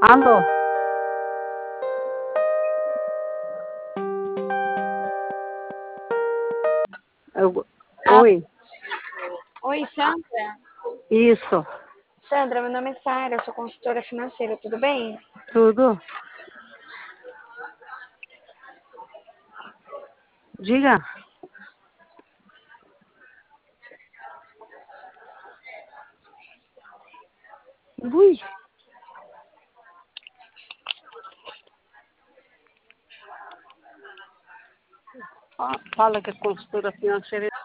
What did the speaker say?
Alô? Oi, Oi, Sandra. isso, Sandra, meu nome é Sara, eu sou consultora financeira, tudo bem? tudo? Diga. Ui. Fala que é consultora financeira.